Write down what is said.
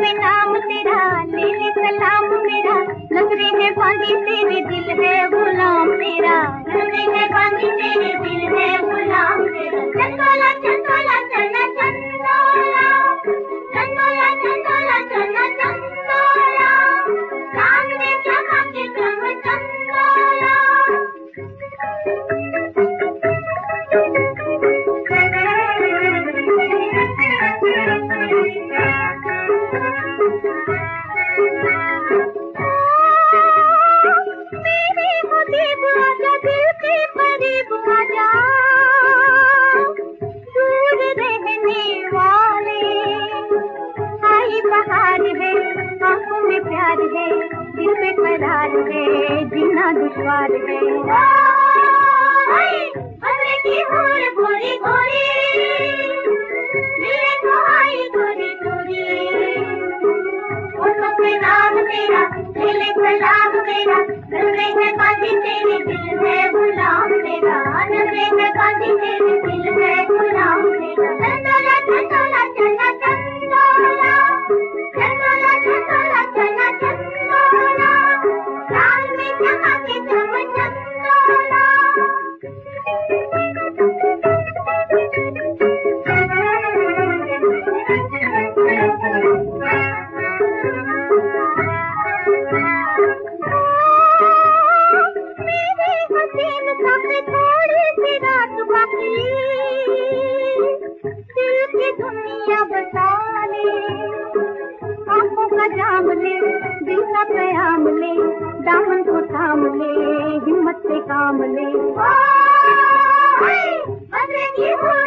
में नाम तेरा, ले ले सलाम मेरा, नजरे है बांधी तेरे, दिल है गुलाम तेरा, नजरे है बांधी तेरे, दिल है गुलाम तेरा। चंदोला चंदोला चना चंदोला, चंदोला चंदोला चना चंदोला, चांद में चमके चम चंदोला। प्यार है, दिल पे करार है, जीना दुश्वार है। बदले की हूर गोरी गोरी, मेरे को आई गोरी गोरी, होठों पे नाम तेरा, दिल सलाम मेरा, नजरे है बांधी तेरी, दिल है गुलाम तेरा, नजरे है बांधी तेरी, दिल है गुलाम तेरा। चंदोला चंदोला चना चंदोला, चंदोला चंदोला चना चंदोला, चांद में चमके चम चंदोला। मेरे हसीन सामने थोड़ी सी रात बाकी, दिल की दुनिया बसा ले, आंखों का जाम ले, दिल का कयाम ले, दामन को थाम ले, हिम्मत से काम ले। बदले की